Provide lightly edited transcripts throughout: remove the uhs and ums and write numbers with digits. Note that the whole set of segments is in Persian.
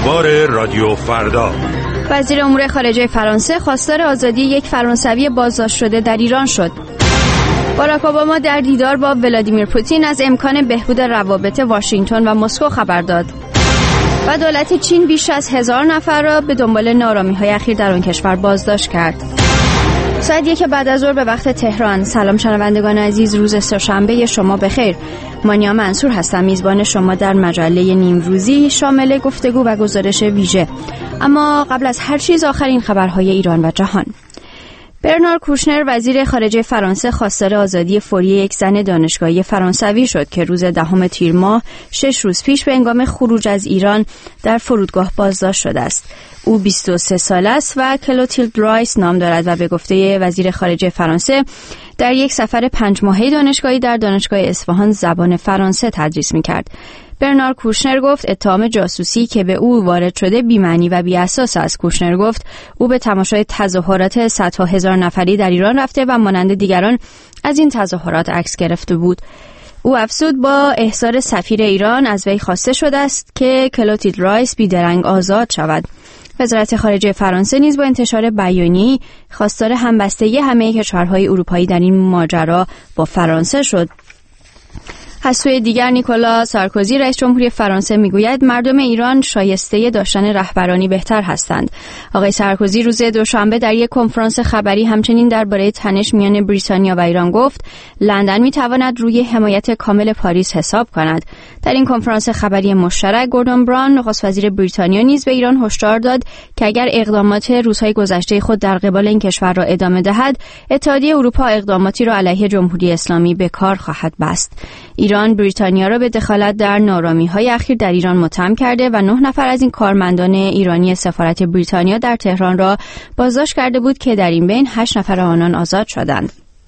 اخبار رادیو فردا. وزیر امور خارجه فرانسه خواستار آزادی یک فرانسوی بازداشت شده در ایران شد. باراک اوباما در دیدار با ولادیمیر پوتین از امکان بهبود روابط واشنگتن و مسکو خبر داد. و دولت چین بیش از 1000 نفر را به دنبال نارامی‌های اخیر در آن کشور بازداشت کرد. ساعت 1 بعد از ظهر به وقت تهران. سلام شنوندگان عزیز، روز سه‌شنبه شما بخیر. مانیا منصور هستم، میزبان شما در مجله نیمروزی شامل گفتگو و گزارش ویژه. اما قبل از هر چیز آخرین خبرهای ایران و جهان. برنار کوشنر وزیر خارجه فرانسه خواستار آزادی فوری یک زن دانشگاهی فرانسوی شد که روز 10 تیر ماه 6 روز پیش به هنگام خروج از ایران در فرودگاه بازداشت شده است. او 23 ساله است و کلوتیلد رایس نام دارد و به گفته وزیر خارجه فرانسه در یک سفر 5 ماهه دانشگاهی در دانشگاه اصفهان زبان فرانسه تدریس می‌کرد. برنار کوشنر گفت اتهام جاسوسی که به او وارد شده بی‌معنی و بی‌اساس است. کوشنر گفت او به تماشای تظاهرات صدها هزار نفری در ایران رفته و مانند دیگران از این تظاهرات عکس گرفته بود. او افزود با احضار سفیر ایران از وی خواسته شده است که کلوتیلد رایس بیدرنگ آزاد شود. وزارت خارجه فرانسه نیز با انتشار بیانیه‌ای خواستار همبستگی همه کشورهای اروپایی در این ماجرا با فرانسه شد. از سوی دیگر نیکولا سارکوزی رئیس جمهوری فرانسه میگوید مردم ایران شایسته داشتن رهبرانی بهتر هستند. آقای سارکوزی روز دوشنبه در یک کنفرانس خبری همچنین درباره تنش میان بریتانیا و ایران گفت لندن میتواند روی حمایت کامل پاریس حساب کند. در این کنفرانس خبری مشترک گوردون براون نخست وزیر بریتانیا نیز به ایران هشدار داد که اگر اقدامات روزهای گذشته خود در قبال این کشور را ادامه دهد اتحادیه اروپا اقداماتی را علیه جمهوری اسلامی به کار خواهد بست. ایران بریتانیا را به دخالت در نارامی‌های اخیر در ایران متهم کرده و 9 نفر از این کارمندان ایرانی سفارت بریتانیا در تهران را بازداشت کرده بود که در این بین 8 نفر آنان آزاد شدند.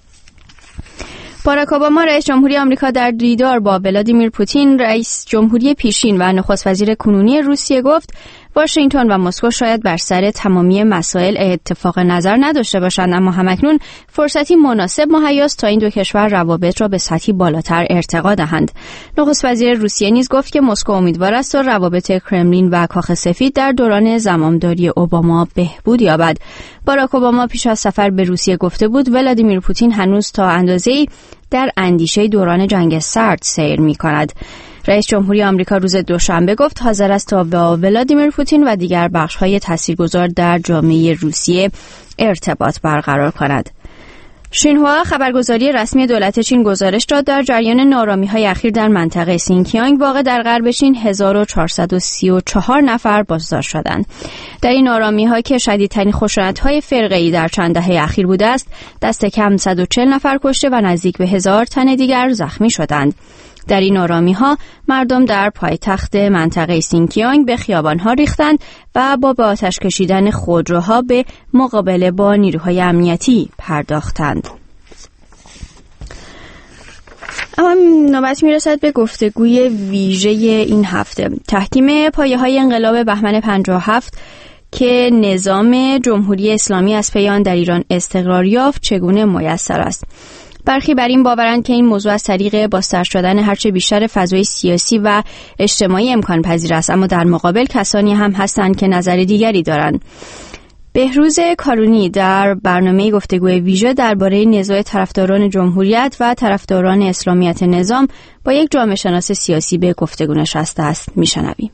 باراک اوباما رئیس جمهوری آمریکا در دیدار با ولادیمیر پوتین رئیس جمهوری پیشین و نخست وزیر کنونی روسیه گفت واشنگتن و مسکو شاید بر سر تمامی مسائل اتفاق نظر نداشته باشند، اما همکنون فرصتی مناسب مهیاست تا این دو کشور روابط را به سطحی بالاتر ارتقا دهند. نخست وزیر روسیه نیز گفت که مسکو امیدوار است تا روابط کرملین و کاخ سفید در دوران زمامداری اوباما بهبود یابد. باراک اوباما پیش از سفر به روسیه گفته بود ولادیمیر پوتین هنوز تا اندازه‌ای در اندیشه دوران جنگ سرد سیر می‌کند. رئیس جمهوری آمریکا روز دوشنبه گفت حاضر است تا با ولادیمیر پوتین و دیگر بخش‌های تاثیرگذار در جامعه روسیه ارتباط برقرار کند. شینهوا خبرگزاری رسمی دولت چین گزارش داد در جریان نارامی‌های اخیر در منطقه سینکیانگ واقع در غرب چین 1434 نفر بازداشت شدند. در این نارامی‌ها که شدیدترین خشونت‌های فرقه‌ای در چند دهه اخیر بوده است، دست کم 140 نفر کشته و نزدیک به 1000 تن دیگر زخمی شدند. در این آرامی‌ها مردم در پایتخت منطقه سینکیانگ به خیابان‌ها ریختند و با به آتش کشیدن خودروها به مقابله با نیروهای امنیتی پرداختند. اما نوبت میرسد به گفتگوی ویژه این هفته. تحکیم پایه‌های انقلاب بهمن 57 که نظام جمهوری اسلامی از پی آن در ایران استقرار یافت چگونه میسر است؟ برخی بر این باورند که این موضوع از طریق بازتر شدن هرچه بیشتر فضای سیاسی و اجتماعی امکان پذیر است، اما در مقابل کسانی هم هستند که نظر دیگری دارند. بهروز کارونی در برنامه گفتگوی ویژه درباره نزاع طرفداران جمهوریت و طرفداران اسلامیت نظام با یک جامعه شناس سیاسی به گفتگو نشسته است. میشنویم.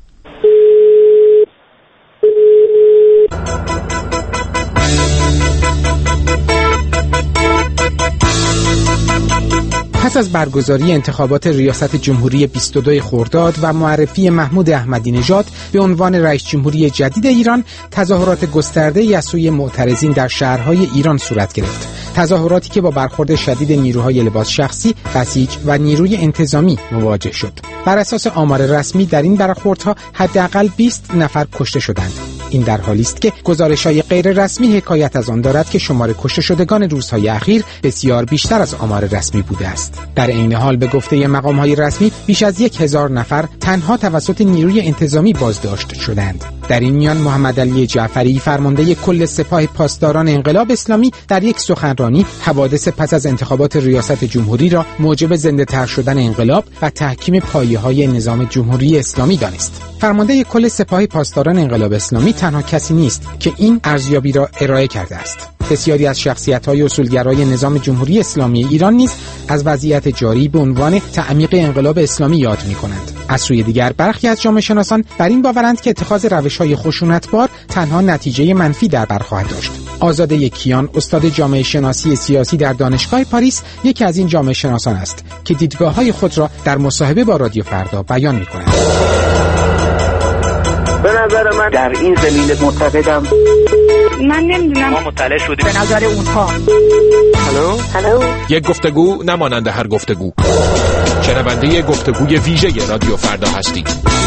پس از برگزاری انتخابات ریاست جمهوری 22 خرداد و معرفی محمود احمدی نژاد به عنوان رئیس جمهوری جدید ایران، تظاهرات گسترده‌ای از سوی معترضین در شهرهای ایران صورت گرفت. تظاهراتی که با برخورد شدید نیروهای لباس شخصی، بسیج و نیروی انتظامی مواجه شد. بر اساس آمار رسمی در این برخوردها حداقل 20 نفر کشته شدند. این در حالی است که گزارش‌های غیر رسمی حکایت از آن دارد که شمار کشته شدگان روزهای اخیر بسیار بیشتر از آمار رسمی بوده است. در عین حال به گفته مقام‌های رسمی بیش از 1000 نفر تنها توسط نیروی انتظامی بازداشت شدند. در این میان محمد علی جعفری فرمانده کل سپاه پاسداران انقلاب اسلامی در یک سخنرانی حوادث پس از انتخابات ریاست جمهوری را موجب زنده‌تر شدن انقلاب و تحکیم پایه‌های نظام جمهوری اسلامی دانست. فرمانده کل سپاه پاسداران انقلاب اسلامی تنها کسی نیست که این ارزیابی را ارائه کرده است. بسیاری از شخصیت‌های اصولگرای نظام جمهوری اسلامی ایران نیز از وضعیت جاری به عنوان تعمیق انقلاب اسلامی یاد می‌کنند. از سوی دیگر برخی از جامعه شناسان بر این باورند که اتخاذ روش‌های خشونتبار تنها نتیجه منفی در بر خواهد داشت. آزاده یکیان، استاد جامعه شناسی سیاسی در دانشگاه پاریس، یکی از این جامعه شناسان است که دیدگاه‌های خود را در مصاحبه با رادیو فردا بیان می‌کند. به نظر من در این زمینه معتقدم. من نمیدونم، ما مطلع شدیم به نظر اونها. هلو یک گفتگو نمانند هر گفتگو. شنونده گفتگوی ویژه رادیو فردا هستید.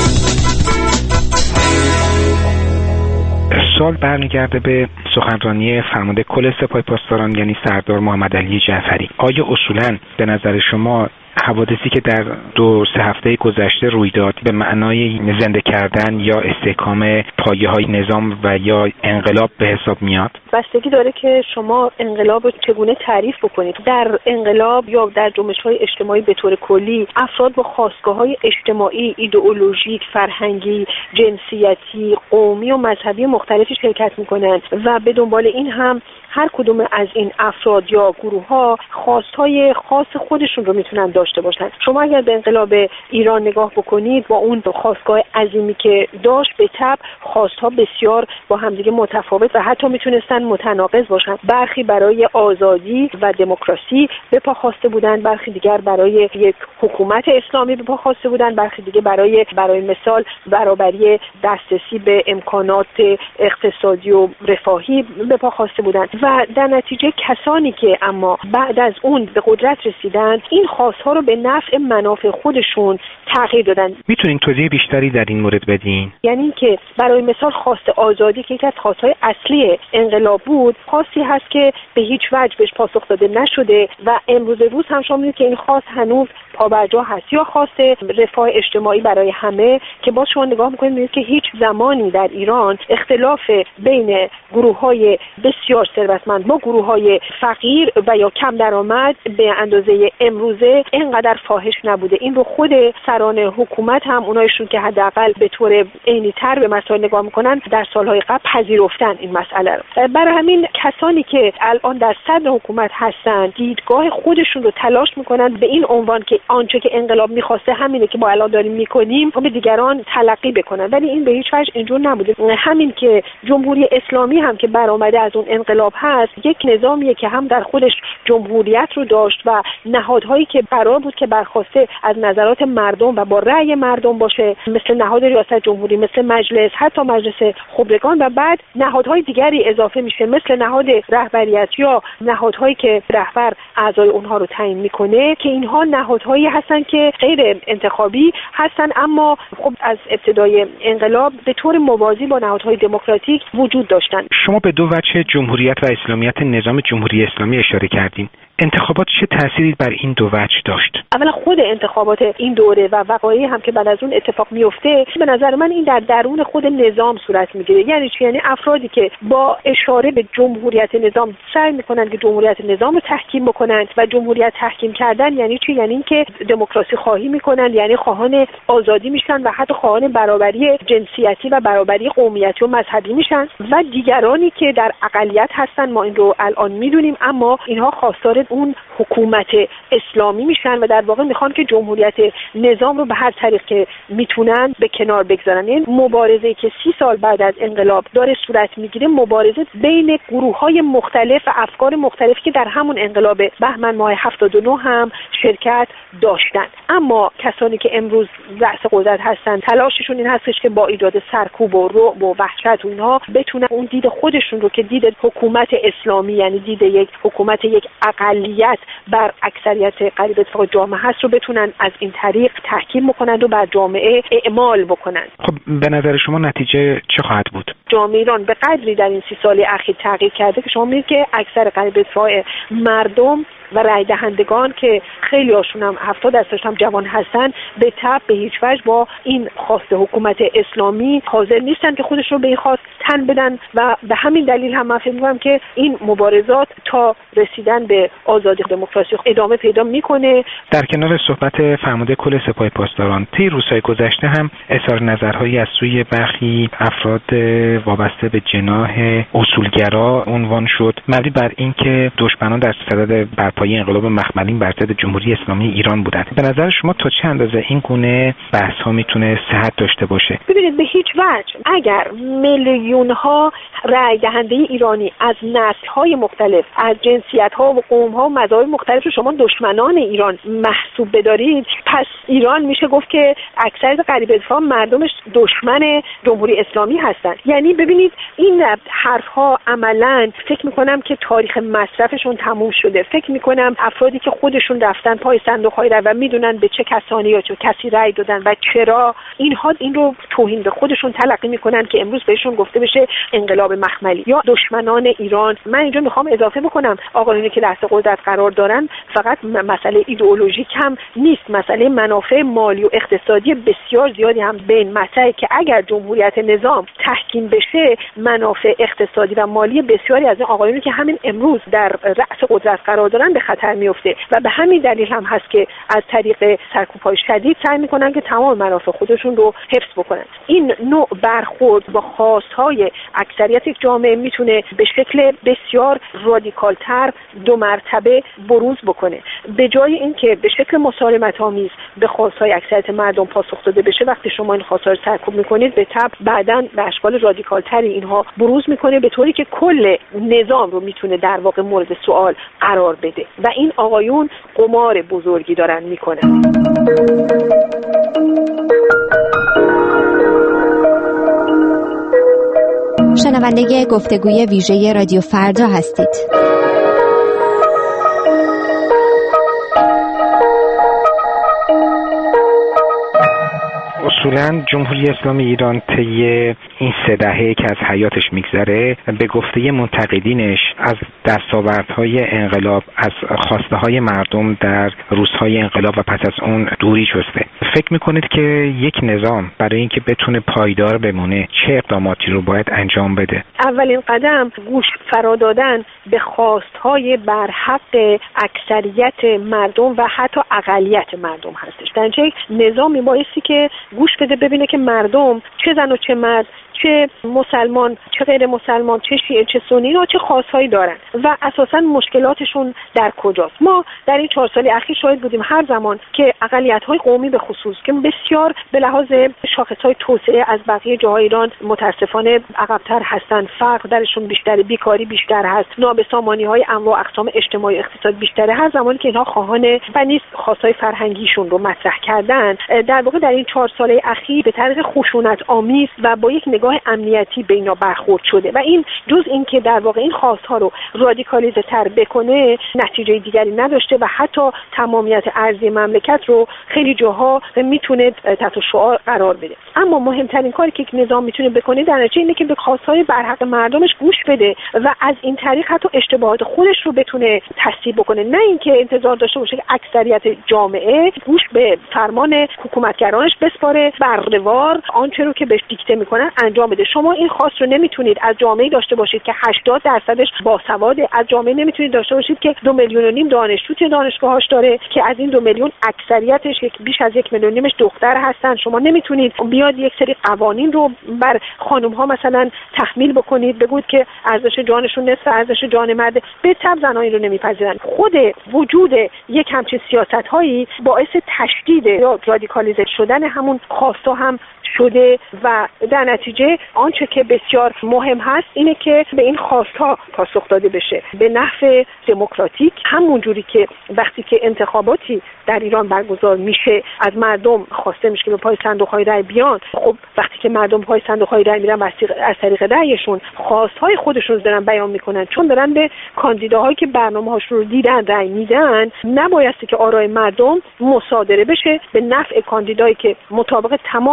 سوال برمیگرده به سخنرانی فرمانده کل سپاه پاسداران یعنی سردار محمد علی جعفری. آیا اصولاً به نظر شما حوادثی که در 2-3 هفته گذشته روی داد به معنای زنده کردن یا استحکام پایه‌های نظام و یا انقلاب به حساب میاد؟ بستگی داره که شما انقلاب رو چگونه تعریف بکنید. در انقلاب یا در جنبش‌های اجتماعی به طور کلی افراد با خاستگاه‌های اجتماعی، ایدئولوژیک، فرهنگی، جنسیتی، قومی و مذهبی مختلفی شرکت می‌کنند و به دنبال این هم هر کدوم از این افراد یا گروه‌ها خواست‌های خاص خودشون رو میتونن داشته باشن. شما اگر به انقلاب ایران نگاه بکنید با اون خواستگاه عظیمی که داشت، به طبع خواست‌ها بسیار با همدیگه متفاوت و حتی میتونستن متناقض باشن. برخی برای آزادی و دموکراسی به پا خواسته بودن، برخی دیگر برای یک حکومت اسلامی به پا خواسته بودن، برخی دیگه برای مثال برابری دسترسی به امکانات اقتصادی و رفاهی به پا خواسته بودن و در نتیجه کسانی که اما بعد از اون به قدرت رسیدن این خواست‌ها رو به نفع منافع خودشون تغییر دادن. میتونین توضیح بیشتری در این مورد بدین؟ یعنی اینکه برای مثال خواست آزادی که یکی از خواست‌های اصلی انقلاب بود، خواستی هست که به هیچ وجه بهش پاسخ داده نشده و امروز روز هم شما می‌بینید که این خواست هنوز پابرجا هست. یا خواست رفاه اجتماعی برای همه که باز شما نگاه می‌کنید می‌بینید که هیچ زمانی در ایران اختلاف بین گروه‌های بسیار ثروتمند با گروه‌های فقیر و یا کم درآمد به اندازه امروزه اینقدر فاحش نبوده. این رو خود سران حکومت هم اونایشون که حداقل به طور عینی‌تر به مسائل نگاه می‌کنن در سال‌های قبل پذیرفتن این مسئله رو. برای همین کسانی که الان در صدر حکومت هستن دیدگاه خودشون رو تلاش می‌کنن به این عنوان که آنچه که انقلاب می‌خواسته همینه که ما الان داریم می‌کنیم و به دیگران تلقی بکنن، ولی این به هیچ وجه اینجور نبوده. همین که جمهوری اسلامی هم که برآمده از اون انقلاب هست، یک نظامیه که هم در خودش جمهوریت رو داشت و نهادهایی که قرار بود که برخواسته از نظرات مردم و با رأی مردم باشه، مثل نهاد ریاست جمهوری، مثل مجلس، حتی مجلس خبرگان و بعد نهادهای دیگری اضافه میشه مثل نهاد رهبریت یا نهادهایی که رهبر اعضای اونها رو تعیین میکنه که اینها نهادهایی هستن که غیر انتخابی هستن اما خب از ابتدای انقلاب به طور موازی با نهادهای دموکراتیک وجود داشتن. شما به دو وجه جمهوریت و اسلامیت نظام جمهوری اسلامی اشاره کردین. انتخابات چه تأثیری بر این دو وجه داشت؟ اولا خود انتخابات این دوره و وقایعی هم که بعد از اون اتفاق میفته، به نظر من این در درون خود نظام صورت میگیره. یعنی چی؟ یعنی افرادی که با اشاره به جمهوریت نظام سعی میکنن که جمهوریت نظام رو تحکیم بکنن و جمهوریت تحکیم کردن یعنی چی؟ یعنی اینکه دموکراسی خواهی میکنن، یعنی خواهان آزادی میشن و حتی خواهان برابری جنسیتی و برابری قومیتی و مذهبی میشن و دیگرانی که در اقلیت هستن، ما این رو الان میدونیم، اما اینها خواستار اون حکومت اسلامی میشن و در واقع میخوان که جمهوریت نظام رو به هر طریق که میتونن به کنار بگذارن. این مبارزه‌ای که 30 سال بعد از انقلاب داره صورت میگیره، مبارزه بین گروه‌های مختلف و افکار مختلفی که در همون انقلاب بهمن ماه 79 هم شرکت داشتن. اما کسانی که امروز رأس قدرت هستن تلاششون این هستش که با ایجاد سرکوب و رعب و وحشت و اینها بتونن اون دید خودشون رو که دید حکومت اسلامی، یعنی دید یک حکومت یک اقلیت بر اکثریت قریب اتفاق جامعه هست، رو بتونن از این طریق تحکیم بکنند و بر جامعه اعمال بکنند. خب به نظر شما نتیجه چه خواهد بود؟ جامعه ایران به قدری در این 30 سال اخیر تغییر کرده که شما می‌بینید که اکثر قریب اتفاق مردم و رای دهندگان که خیلی هاشون هم 70% هم جوان هستن به تبع به هیچ وجه با این خواست حکومت اسلامی حاضر نیستن که خودشون به این خواست تن بدن و به همین دلیل هم من فکر می‌کنم که این مبارزات تا رسیدن به آزادی دموکراسی ادامه پیدا میکنه. در کنار صحبت فرمانده کل سپاه پاسداران طی روزهای گذشته هم اظهار نظرهایی از سوی برخی افراد وابسته به جناح اصولگرا عنوان شد مبنی بر اینکه دشمنان در صدد برپایی انقلاب مخملین بر ضد جمهوری اسلامی ایران بودند. به نظر شما تا چه اندازه این گونه بحث‌ها میتونه صحت داشته باشه؟ ببینید به هیچ وجه اگر میلیون‌ها رای دهنده ایرانی از نسل‌های مختلف، از جنسیت‌ها و قوم‌ها و مذاهب مختلف رو شما دشمنان ایران محسوب بدارید، پس ایران میشه گفت که اکثریت غریب افهام مردمش دشمن جمهوری اسلامی هستند. یعنی ببینید این حرف‌ها عملاً فکر می‌کنم که تاریخ مصرفشون تموم شده. فکر می‌کنم افرادی که خودشون رفتن پای صندوق‌های رای و میدونن به چه کسانی یا چه کسی رای دادن و چرا، اینها این رو توهین به خودشون تلقی می‌کنن که امروز بهشون گفته بشه انقلاب مخملی یا دشمنان ایران. من اینجا می‌خوام اضافه بکنم آقایونی که دست قدرت قرار دارن فقط مسئله ایدئولوژیک هم نیست، مسئله منافع مالی و اقتصادی بسیار زیادی هم بین مطرحه که اگر جمهوریت نظام تحکیم بشه منافع اقتصادی و مالی بسیاری از این آقایونی که همین امروز در رأس قدرت قرار دارن به خطر میفته و به همین دلیل هم هست که از طریق سرکوب‌های شدید سعی میکنن که تمام منافع خودشون رو حفظ بکنن. این نوع برخورد با خواست‌های اکثریت یک جامعه میتونه به شکل بسیار رادیکال‌تر دو مرتبه بروز بکنه. به جای اینکه به شکل مسالمت‌آمیز به خواست‌های اکثریت مردم پاسخ داده بشه، وقتی شما این خواست‌ها رو سرکوب میکنید به تبع بعداً به اشکال رادیکال‌تری اینها بروز میکنه به طوری که کل نظام رو میتونه در واقع مورد سوال قرار بده و این آقایون قمار بزرگی دارن میکنن. شنونده گفتگوی ویژه رادیو فردا هستید. اصولاً جمهوری اسلامی ایران طی این 3 دهه که از حیاتش میگذره به گفته منتقدینش از دستاوردهای انقلاب، از خواسته های مردم در روزهای انقلاب و پس از اون دوری جسته. فکر میکنید که یک نظام برای اینکه بتونه پایدار بمونه چه اقداماتی رو باید انجام بده؟ اولین قدم گوش فرا دادن به خواستهای برحق اکثریت مردم و حتی اقلیت مردم هستش. در یک نظامی بایستی که گوش بده ببینه که مردم چه زن و چه مرد، چه مسلمان چه غیر مسلمان، چه شیعه چه سنی و چه خواستهایی دارن و اساساً مشکلاتشون در کجاست. ما در این 4 سال اخیر شاهد بودیم هر زمان که اقلیت‌های قومی به خصوص که بسیار به لحاظ شاخص‌های توسعه از بقیه جاهای ایران متاسفانه عقب‌تر هستن، فقر درشون بیشتر، بیکاری بیشتر هست، نابسامانی‌های انواع اقسام اجتماعی اقتصاد بیشتره، هر زمانی که اینها خواهان و نیز خواستهای فرهنگیشون رو مطرح کردن در واقع در این 4 سال اخیر به طرز خشونت‌آمیز و با یک نگاه امنیتی به اینا برخورد شده و این جز این که در واقع این خواست‌ها رو رادیکالیزه تر بکنه نتیجه دیگری نداشته و حتی تمامیت ارضی مملکت رو خیلی جاها میتونه تحت شعار قرار بده. اما مهمترین کاری که یک نظام میتونه بکنه در نتیجه اینه که به خواست‌های برحق مردمش گوش بده و از این طریق حتی اشتباهات خودش رو بتونه تصحیح بکنه، نه اینکه انتظار داشته باشه که اکثریت جامعه گوش به فرمان حکومتگرانش بسپاره، برده‌وار آنچه رو که بهش دیکته میکنن انجام بده. شما این خواست رو نمیتونید از جامعه داشته باشید که 80% باسواده، از جامعه نمیتونید داشته باشید که 2.5 میلیون دانشجو توی دانشگاهاش داره که از این 2 میلیون اکثریتش بیش از 1.5 میلیون دختر هستن. شما نمیتونید بیاد یک سری قوانین رو بر خانم ها مثلا تحمیل بکنید بگوید که ارزش جانشون نصف ارزش جان مرد. به تبع زنان این رو نمیپذیرن. خود وجود یک همچین سیاست‌هایی باعث تشدید یا رادیکالیزه شدن همون خواستا هم شده و در نتیجه آنچه که بسیار مهم هست اینه که به این خواستها پاسخ داده بشه به نحو دموکراتیک، همون جوری که وقتی که انتخاباتی در ایران برگزار میشه از مردم خواسته میشه که به پای صندوق‌های رای بیان. خب وقتی که مردم پای صندوق‌های رای میرن از طریق رایشون خواستهای خودشون دارن بیان میکنن، چون دارن به کاندیداهایی که برنامه‌هاشون رو دیدن رای میدن، نبایستی که آرای مردم مصادره بشه به نفع کاندیدایی که مطابق تمام شواهد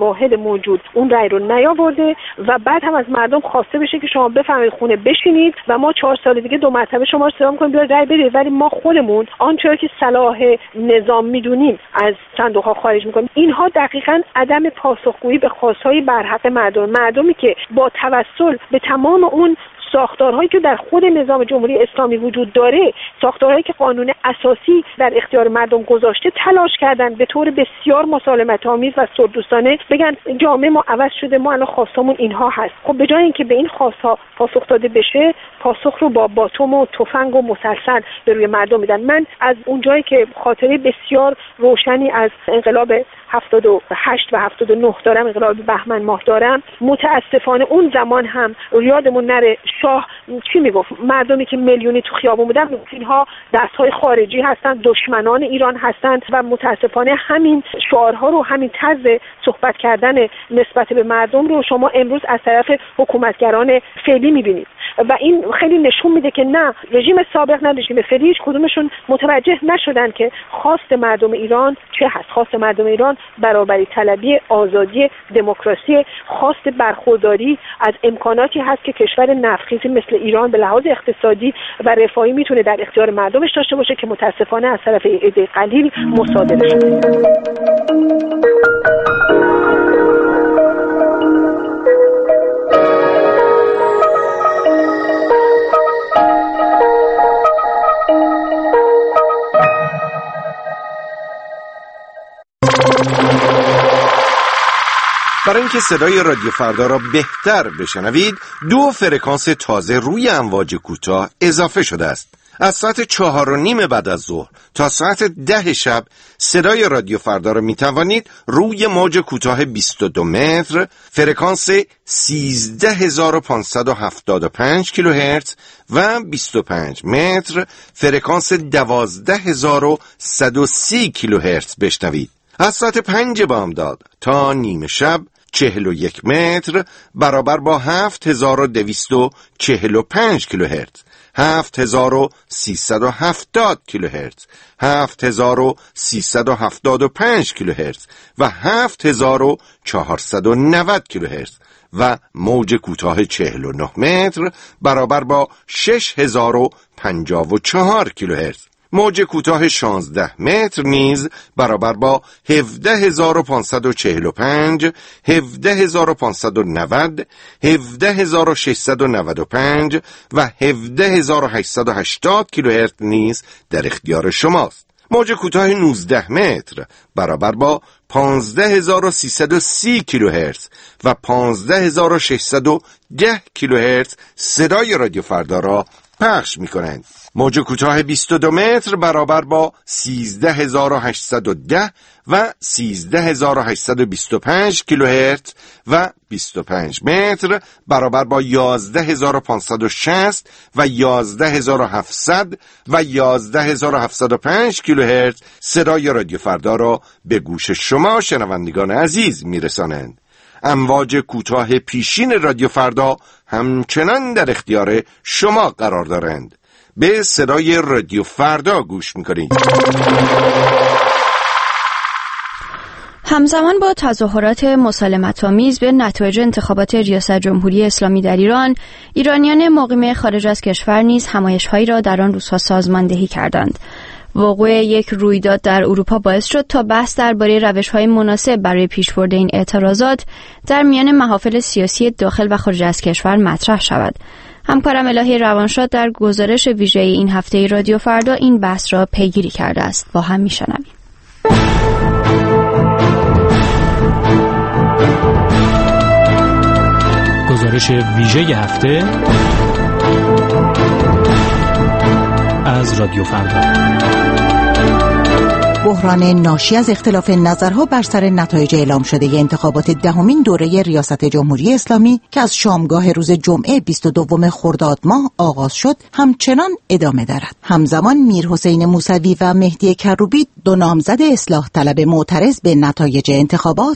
شواهد موجود اون رأی رو نیاورده و بعد هم از مردم خواسته بشه که شما بفرمایید خونه بشینید و ما 4 سال دیگه 2 مرتبه شما رو صدا می‌کنیم بیاید رأی بدید، ولی ما خودمون آنچه که صلاح نظام میدونیم از صندوق‌ها خارج می‌کنیم. اینها دقیقاً عدم پاسخگویی به خواست‌های برحق مردمی که با توسل به تمام اون ساختارهایی که در خود نظام جمهوری اسلامی وجود داره، ساختارهایی که قانون اساسی در اختیار مردم گذاشته، تلاش کردن به طور بسیار مسالمت‌آمیز و صلح‌دوستانه بگن جامعه ما عوض شده، ما الان خواستمون اینها هست. خب به جای اینکه به این خواست‌ها پاسخ داده بشه، پاسخ رو با باتوم و تفنگ و مسلسل به روی مردم میدن. من از اونجایی که خاطره بسیار روشنی از انقلاب 78 و 79 دارم، انقلاب بهمن ماه دارم، متاسفانه اون زمان هم یادمون نره شاه چی میگفت؟ مردمی که میلیونی تو خیابون بودن اینها دستهای خارجی هستند، دشمنان ایران هستند و متاسفانه همین شعارها رو، همین طرز صحبت کردن نسبت به مردم رو شما امروز از طرف حکومتگران فعلی میبینید و این خیلی نشون میده که نه رژیم سابق نه رژیم فعلی هیچ کدومشون متوجه نشدن که خواست مردم ایران چه هست. خواست مردم ایران برابری طلبی، آزادی، دموکراسی، خواست برخورداری از امکاناتی هست که کشور نفتخیزی مثل ایران به لحاظ اقتصادی و رفاهی میتونه در اختیار مردمش داشته باشه که متاسفانه از طرف عده قلیل مصادره شده. برای اینکه صدای رادیو فردا را بهتر بشنوید 2 فرکانس تازه روی امواج کوتاه اضافه شده است. از ساعت 4:30 بعد از ظهر تا ساعت 10 شب صدای رادیو فردا را می توانید روی موج کوتاه 22 متر فرکانس 13575 کیلوهرتز و 25 متر فرکانس 12130 کیلوهرتز بشنوید. از ساعت 5 بامداد تا نیم شب 41 متر برابر با 7245 کیلوهرتز، 7370 کیلوهرتز، 7375 کیلوهرتز و 7490 کیلوهرتز و موج کوتاه 49 متر برابر با 6054 کیلوهرتز. موج کوتاه 16 متر نیز برابر با 17545، 17590، 17695 و 17880 کیلوهرتز نیز در اختیار شماست. موج کوتاه 19 متر برابر با 15330 کیلوهرتز و 15610 کیلوهرتز صدای رادیو فردا را پخش می‌کنند. موج کوتاه 22 متر برابر با 13810 و 13825 کیلوهرتز و 25 متر برابر با 11560 و 11700 و 11705 کیلوهرتز صدای رادیو فردا را به گوش شما شنوندگان عزیز میرسانند. امواج کوتاه پیشین رادیو فردا همچنان در اختیار شما قرار دارند. به صدای رادیو فردا گوش میکنید. همزمان با تظاهرات مسالمت‌آمیز به نتایج انتخابات ریاست جمهوری اسلامی در ایران، ایرانیان مقیم خارج از کشور نیز همایش‌هایی را در آن روزها سازماندهی کردند. وقوع یک رویداد در اروپا باعث شد تا بحث درباره روش‌های مناسب برای پیشبرد این اعتراضات در میان محافل سیاسی داخل و خارج از کشور مطرح شود. همکارم الهی روانشاد در گزارش ویژه این هفته رادیو فردا این بحث را پیگیری کرده است. با هم میشنویم. گزارش ویژه هفته از رادیو فردا. بحران ناشی از اختلاف نظرها بر سر نتایج اعلام شده انتخابات دهمین دوره ریاست جمهوری اسلامی که از شامگاه روز جمعه 22 خرداد ماه آغاز شد همچنان ادامه دارد. همزمان میرحسین موسوی و مهدی کروبی، 2 نامزد اصلاح طلب معترض به نتایج انتخابات،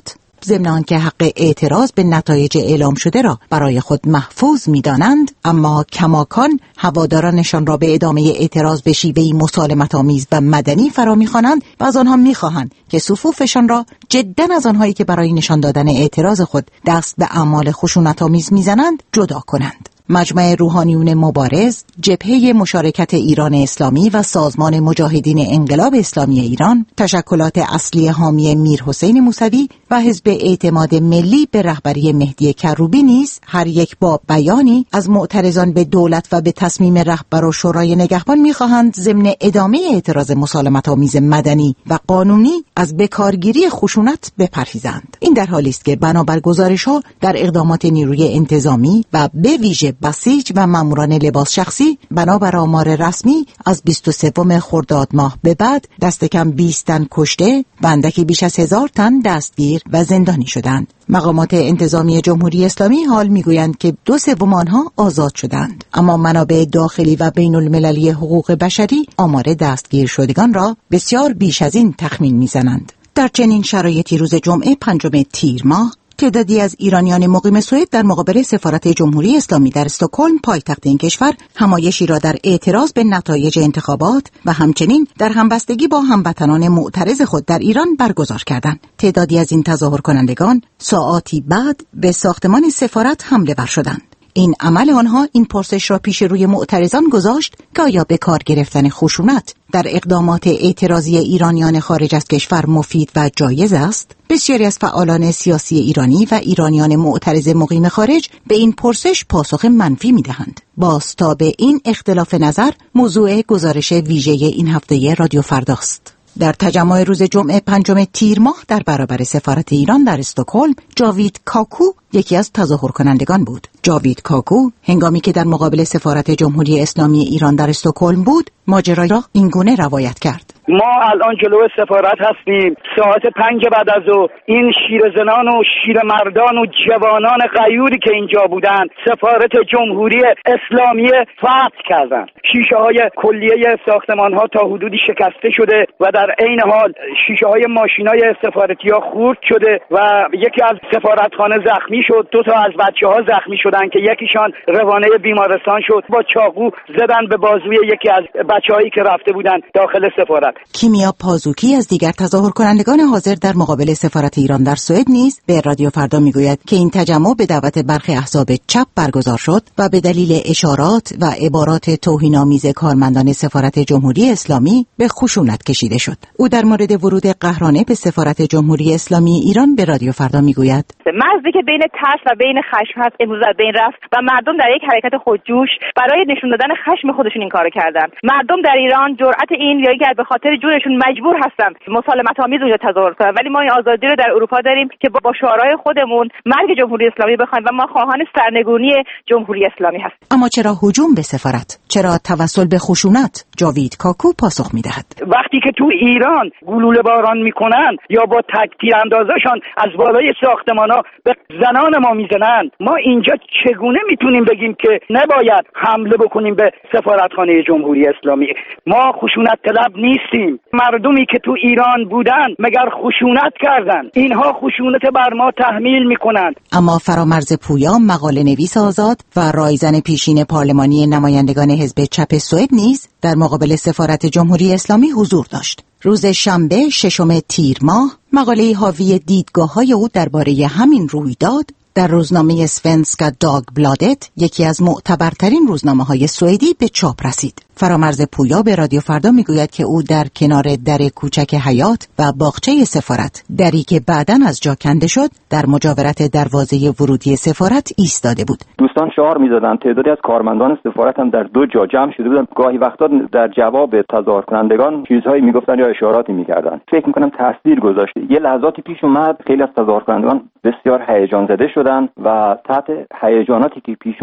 ضمن آنکه حق اعتراض به نتایج اعلام شده را برای خود محفوظ می‌دانند، اما کماکان هوادارانشان را به ادامه اعتراض به شیوهی مسالمت‌آمیز و مدنی فرا می‌خوانند و از آنها می‌خواهند که صفوفشان را جداً از آنهایی که برای نشان دادن اعتراض خود دست به اعمال خشونت‌آمیز می‌زنند جدا کنند. مجمع روحانیون مبارز، جبهه مشارکت ایران اسلامی و سازمان مجاهدین انقلاب اسلامی ایران، تشکلات اصلی حامی میرحسین موسوی و حزب اعتماد ملی به رهبری مهدی کروبی نیز هر یک با بیانی از معترضان به دولت و به تصمیم رهبر و شورای نگهبان می‌خواهند ضمن ادامه اعتراض مسالمت‌آمیز مدنی و قانونی از بکارگیری خشونت بپرهیزند. این در حالی است که بنابر گزارش‌ها در اقدامات نیروی انتظامی و به ویژه بسیج و ماموران لباس شخصی بنابر آمار رسمی از 23 خرداد ماه به بعد دست کم 20 تن کشته و اندکی بیش از 1000 تن دستگیر و زندانی شدند. مقامات انتظامی جمهوری اسلامی حال میگویند که 2/3 آنها آزاد شدند، اما منابع داخلی و بین المللی حقوق بشری آمار دستگیر شدگان را بسیار بیش از این تخمین میزنند. در چنین شرایطی روز جمعه 5 تیر ماه تعدادی از ایرانیان مقیم سوئد در مقابل سفارت جمهوری اسلامی در استکهلم پایتخت این کشور همایشی را در اعتراض به نتایج انتخابات و همچنین در همبستگی با هموطنان معترض خود در ایران برگزار کردند. تعدادی از این تظاهر کنندگان ساعاتی بعد به ساختمان سفارت حمله ور شدند. این عمل آنها این پرسش را پیش روی معترضان گذاشت که آیا به کار گرفتن خشونت در اقدامات اعتراضی ایرانیان خارج از کشور مفید و جایز است؟ بسیاری از فعالان سیاسی ایرانی و ایرانیان معترض مقیم خارج به این پرسش پاسخ منفی می‌دهند. بازتاب این اختلاف نظر موضوع گزارش ویژه این هفته رادیو فرداست. در تجمع روز جمعه 5 تیر ماه در برابر سفارت ایران در استکهلم، جاوید کاکو یکی از تظاهر کنندگان بود. جاوید کاکو هنگامی که در مقابل سفارت جمهوری اسلامی ایران در استکهلم بود، ماجرا را اینگونه روایت کرد: ما الان جلو سفارت هستیم، ساعت 5 بعد از ظهر. این شیرزنان و شیرمردان و جوانان غیوری که اینجا بودند سفارت جمهوری اسلامی فتح کردند. شیشه های کلیه ساختمان ها تا حدودی شکسته شده و در عین حال شیشه های ماشین های سفارتی ها خورد شده و یکی از سفارتخانه زخمی شد. 2 تا از بچه ها زخمی شدند که یکیشان روانه بیمارستان شد. با چاقو زدن به بازوی یکی از بچه‌هایی که رفته بودند داخل سفارت. کیمیا پازوکی از دیگر تظاهر کنندگان حاضر در مقابل سفارت ایران در سوئد نیز به رادیو فردا میگوید که این تجمع به دعوت برخی احزاب چپ برگزار شد و به دلیل اشارات و عبارات توهین‌آمیز کارمندان سفارت جمهوری اسلامی به خشونت کشیده شد. او در مورد ورود قهرانه به سفارت جمهوری اسلامی ایران به رادیو فردا میگوید: مرزی که بین ترس و بین خشم هست امروز از بین رفت و مردم در یک حرکت خودجوش برای نشون دادن خشم خودشون این کارو کردن. مردم در ایران جرأت این یا اینکه به خاطر جونشون مجبور هستن مسالمت‌آمیز اونجا تظاهر کنن، ولی ما این آزادی رو در اروپا داریم که با شعارهای خودمون مرگ جمهوری اسلامی بخوایم و ما خواهان سرنگونی جمهوری اسلامی هستیم. اما چرا هجوم به سفارت؟ چرا توسل به خشونت؟ جاوید کاکو پاسخ می‌دهد: وقتی که تو ایران گلوله باران میکنن یا با تک‌تیر اندازشان از بالای ساختمان‌ها به زنان ما میزنن، ما اینجا چگونه میتونیم بگیم که نباید حمله بکنیم به سفارتخانه جمهوری اسلامی؟ ما خشونت طلب نیستیم. مردمی که تو ایران بودن مگر خشونت کردن؟ اینها خشونت بر ما تحمیل میکنند. اما فرامرز پویا، مقاله نویس آزاد و رایزن پیشین پارلمانی نمایندگان حزب چپ سوئد نیز در مقابل سفارت جمهوری اسلامی حضور داشت. روز شنبه 6 تیر ماه مقاله حاوی دیدگاه‌های او درباره همین رویداد در روزنامه سونسکا داگبلادت، یکی از معتبرترین روزنامه‌های سوئدی، به چاپ رسید. فرامرز پویا به رادیو فردا میگوید که او در کنار در کوچک حیات و باغچه سفارت، دری که بعداً از جا کنده شد، در مجاورت دروازه ورودی سفارت ایستاده بود. دوستان شعار می‌زدند. تعدادی از کارمندان سفارت هم در 2 جا جمع شده بودند. گاهی وقتا در جواب تظاهر کنندگان چیزهایی میگفتن یا اشاراتی میکردن. فکر میکنم تاثیر گذاشته. یه لحظاتی پیش اومد خیلی از تظاهر کنندگان بسیار هیجان زده شدند و تحت هیجاناتی که پیش اومد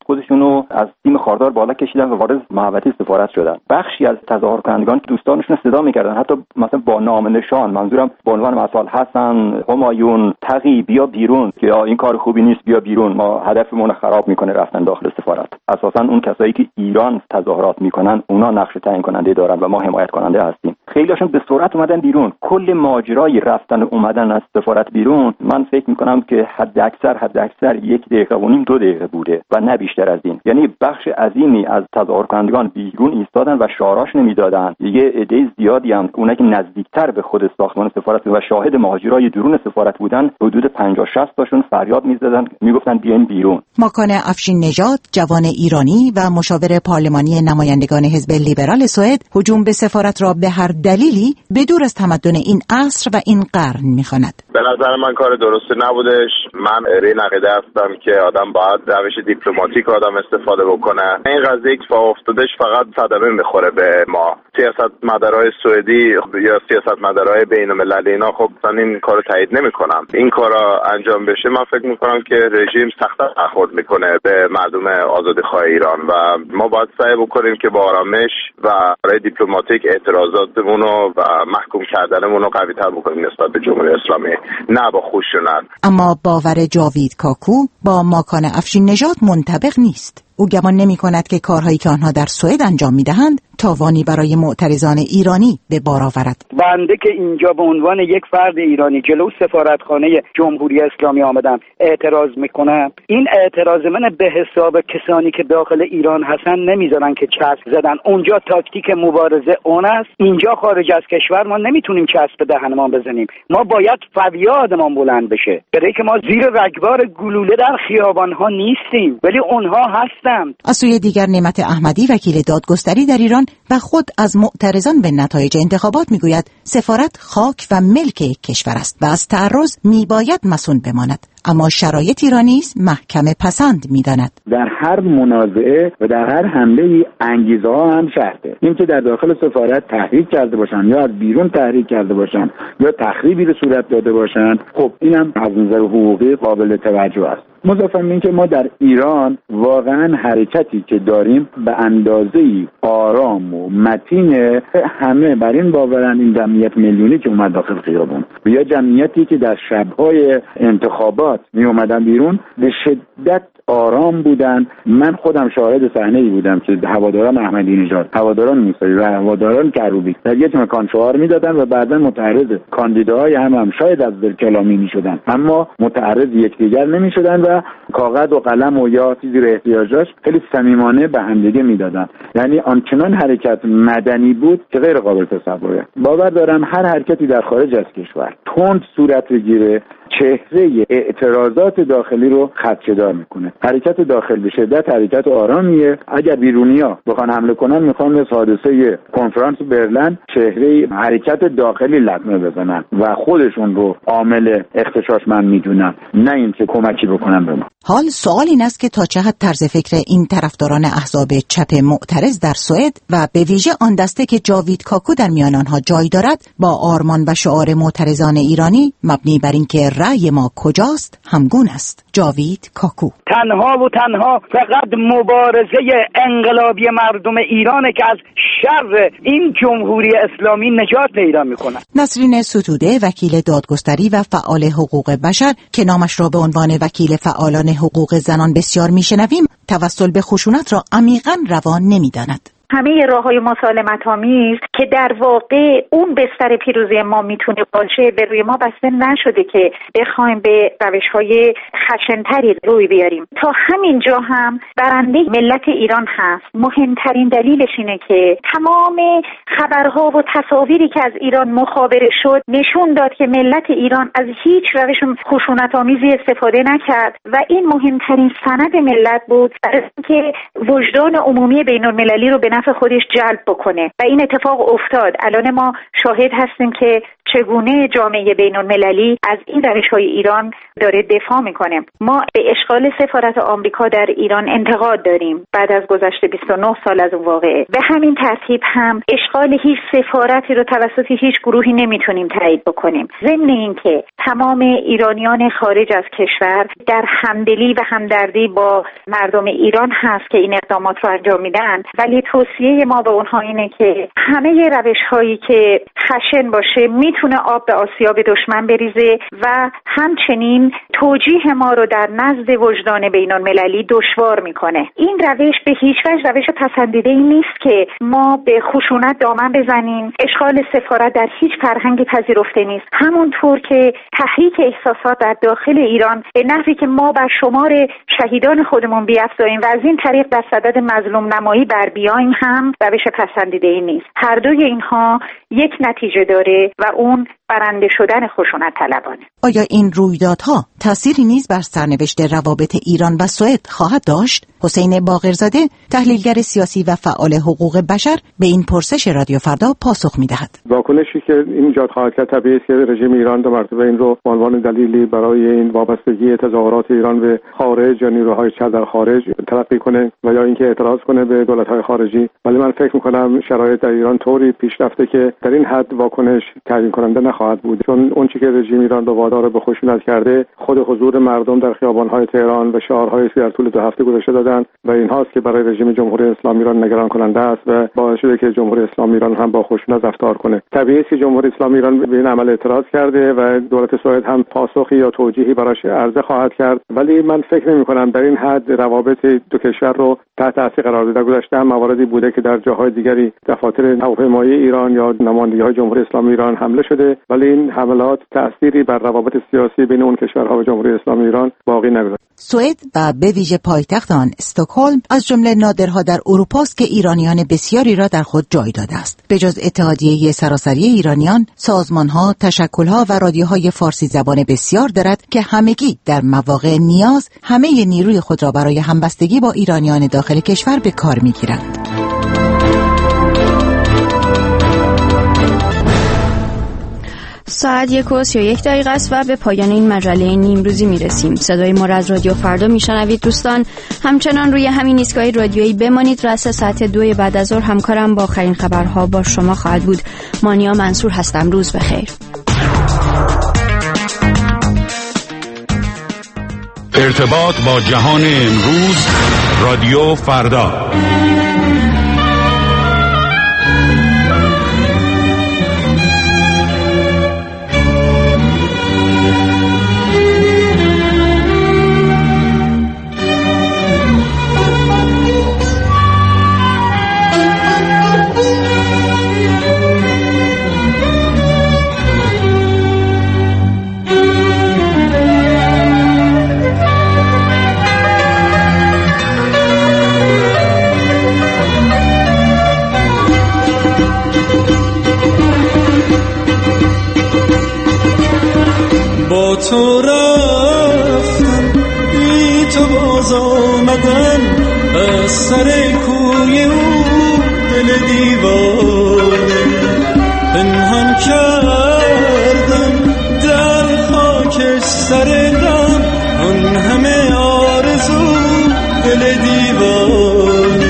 خودشونو از تیم خاردار بالا کشیدن و وارد محوطه سفارت شدن. بخشی از تظاهر کنندگان دوستانشون صدا می‌کردن، حتی مثلا با نام نشان، منظورم به عنوان مثال حسن، همایون، تقی بیا بیرون که این کار خوبی نیست، بیا بیرون، ما هدفمون رو خراب میکنه رفتن داخل سفارت. اساسا اون کسایی که ایران تظاهرات میکنن اونا نقش تعیین کننده دارن و ما حمایت کننده هستیم. خیلیاشون به سرعت اومدن بیرون. کل ماجرای رفتن و اومدن از سفارت بیرون من فکر میکنم که حد اکثر 1 دقیقه و نیم 2 دقیقه بوده و نه بیشتر از این. یعنی بخش عظیمی از تظاهر کنندگان بیرون ایستادن و شعاراش نمیدادن. یه عده زیادی هم اونایی که نزدیکتر به خود ساختمان سفارت و شاهد ماجرای درون سفارت بودن، حدود 50-60 تاشون فریاد میزدن، میگفتن بیاین بیرون. ماکان افشین نژاد، جوان ایرانی و مشاور پارلمانی نمایندگان حزب لیبرال سوئد، هجوم به سفارت را به هر دلیلی به دور از تمدن این عصر و این قرن می‌خواند. به نظر من کار درستی نبودش. من این عقیده هستم که آدم باید روش دیپلماتیک استفاده بکنه. این قضیه اتفاق افتادش فقط صدمه میخوره به ما. سیاستمدارای سوئدی یا سیاستمدارای بین‌المللی اینا خب این کارو تایید نمی‌کنن. این کارا انجام بشه من فکر می‌کنم که رژیم سخت‌تر برخورد می‌کنه به مردم آزادی‌خواه ایران و ما باید سعی بکنیم که با آرامش و برای دیپلماتیک اعتراضاتمون و محکوم کردنمون رو قوی‌تر بکنیم نسبت به جمهوری اسلامی، نه با خشونت. اما باور جاوید کاکو با ماکان افشین نژاد منطبق نیست. او گمان نمی‌کند که کارهایی که آنها در سوئد انجام می‌دهند تاوانی برای معترضان ایرانی به بار آورد. بنده که اینجا به عنوان یک فرد ایرانی جلو سفارتخانه جمهوری اسلامی آمدم اعتراض میکنم، این اعتراض من به حساب کسانی که داخل ایران هستن نمیذارن که چسب زدن. اونجا تاکتیک مبارزه اون است، اینجا خارج از کشور ما نمیتونیم چسب دهنمان بزنیم. ما باید فریادمان بلند بشه، برای که ما زیر رگبار گلوله در خیابانها نیستیم، ولی اونها هستند. از سوی دیگر نعمت احمدی، وکیل دادگستری در ایران و خود از معترضان به نتایج انتخابات میگوید سفارت خاک و ملک کشور است و از تعرض میباید مصون بماند، اما شرایطی را نیز محکمه پسند میداند. در هر منازعه و در هر حمله انگیزه ها هم شرطه. این که در داخل سفارت تحریک کرده باشن یا از بیرون تحریک کرده باشن یا تخریبی رو صورت داده باشن، خب اینم از نظر حقوقی قابل توجه است. مضافاً این که ما در ایران واقعا حرکتی که داریم به اندازه‌ای آرام و متینه. همه بر این باورن این جمعیت میلیونی که اومد داخل خیابان و یا جمعیتی که در شب‌های انتخابات می اومدن بیرون به شدت آرام بودن. من خودم شاهد صحنه‌ای بودم که هواداران احمدی نژاد، هواداران موسوی و هواداران کروبی در یک مکان شعار میدادن و بعداً متعرض کاندیداهای هم شاید از دل کلامی میشدن، اما متعرض یکدیگر نمیشدن و کاغذ و قلم و یا چیزی رو احتیاج داشت خیلی صمیمانه به هم دیگه میدادن. یعنی آنچنان حرکت مدنی بود که غیر قابل تصوره. باور دارم هر حرکتی در خارج از کشور تند صورت بگیره چهره اعتراضات داخلی رو خدشه‌دار میکنه. حرکت داخل به شدت حرکت آرامیه. اگر بیرونیا بخوان حمله کنن میخوان مثل حادثه کنفرانس برلین چهره حرکت داخلی لطمه بزنن و خودشون رو عامل اختشاشمند میدونن، نه اینکه کمکی بکنن به ما. حال سوال این است که تا چه حد طرز فکر این طرفداران احزاب چپ معترض در سوئد و به ویژه آن دسته که جاوید کاکو در میان آنها جای دارد با آرمان و شعار معترضان ایرانی مبنی بر اینکه رأی ما کجاست همگون است. جاوید کاکو: تنها و تنها فقط مبارزه انقلابی مردم ایرانه که از شر این جمهوری اسلامی نجات پیدا میکنه. نسرین ستوده، وکیل دادگستری و فعال حقوق بشر که نامش را به عنوان وکیل فعالان حقوق زنان بسیار میشنویم، توسل به خشونت را عمیقاً روا نمیداند. همه راه‌های مسالمت‌آمیز که در واقع اون بستر پیروزی ما میتونه باشه به روی ما بسته نشده که بخوایم به روش‌های خشن‌تری روی بیاریم. تا همین جا هم برنده ملت ایران هست. مهمترین دلیلش اینه که تمام خبرها و تصاویری که از ایران مخابره شد نشون داد که ملت ایران از هیچ روش خشونت‌آمیزی استفاده نکرد و این مهمترین سند ملت بود برای اینکه وجدان عمومی بین‌المللی رو به نفع خودش جلب بکنه و این اتفاق افتاد. الان ما شاهد هستیم که چگونه جامعه بین‌المللی از این روش‌های ایران داره دفاع میکنه. ما به اشغال سفارت آمریکا در ایران انتقاد داریم بعد از گذشت 29 سال از اون واقعه. به همین ترتیب هم اشغال هیچ سفارتی رو توسط هیچ گروهی نمیتونیم تایید بکنیم. ضمن اینکه تمام ایرانیان خارج از کشور در همدلی و همدردی با مردم ایران هست که این اقدامات رو انجام میدن، ولی توصیه ما به اونها اینه که همه روش‌هایی که خشن باشه میتونه آب به آسیاب دشمن بریزه و همچنین توجیه ما رو در نزد وجدان بین‌المللی دشوار میکنه. این روش به هیچ وجه روش پسندیده ای نیست که ما به خشونت دامن بزنیم. اشغال سفارت در هیچ فرهنگی پذیرفته نیست. همونطور که تحریک احساسات در داخل ایران به نحوی که ما بر شمار شهیدان خودمون بیفزاییم و از این طریق در صدد مظلوم نمایی بر بیایم هم روش پسندیده ای نیست. هر دوی اینها یک نتیجه داره و اون برنده شدن خشونت طلبانه. آیا این رویدادها تأثیری نیز بر سرنوشت روابط ایران و سوئد خواهد داشت؟ حسین باقرزاده، تحلیلگر سیاسی و فعال حقوق بشر، به این پرسش رادیو فردا پاسخ می‌دهد. واکنشی که این ایجاد خواهد کرد طبیعی است که رژیم ایران دو مرتبه این رو به عنوان دلیلی برای این وابستگی تظاهرات ایران به خارج یا نیروهای چپ در خارج تلقی کنه و یا اینکه اعتراض کنه به دولت‌های خارجی. ولی من فکر می‌کنم شرایط در ایران طوری پیش رفته که در این حد واکنش تعیین کننده نخواهد بود، چون اون چیزی که رژیم ایران رو وادار به خشونت کرده خود حضور مردم در خیابان‌های تهران و شعارهایی که در طول 2 هفته گذشته دادن و این هاست که برای رژیم جمهوری اسلامی ایران نگران کننده است و باعث شده که جمهوری اسلامی ایران هم با خشونت رفتار کنه. طبیعی است که جمهوری اسلامی ایران به این عمل اعتراض کرده و دولت سوئد هم پاسخی یا توجیهی براش عرضه خواهد کرد، ولی من فکر نمی‌کنم در این حد روابط دو کشور رو تحت تاثیر قرار بده. گذشته هم مواردی بوده که در جاهای دیگری دفاتر هواپیمایی ایران یا نمایندگی‌های جمهوری اسلامی ایران حمله شده، ولی این حملات تأثیری بر روابط سیاسی بین اون کشورها و جمهوری اسلامی ایران باقی نگذاشت. سوئد و به ویژه پایتخت آن استکهلم از جمله نادرها در اروپا است که ایرانیان بسیاری را در خود جای داده است. به جز اتحادیه سراسری ایرانیان، سازمان‌ها، تشکل‌ها و رادیوهای فارسی زبان بسیار دارد که همگی در مواقع نیاز همه نیروی خود را برای همبستگی با ایرانیان داخل کشور به کار می‌گیرند. ساعت 1:31 است و به پایان این مجله نیمروزی میرسیم. صدای ما را از رادیو فردا میشنوید دوستان. همچنان روی همین ایستگاه رادیویی بمانید. رأس ساعت 2 بعد از ظهر همکارم با آخرین خبرها با شما خواهد بود. مانیا منصور هستم. روز بخیر. ارتباط با جهان امروز، رادیو فردا. با تو رفتم بی تو باز آمدم از سر کوی او دل دیوانه پنهان کردم در خاکش سر غم آن همه آرزو دل دیوانه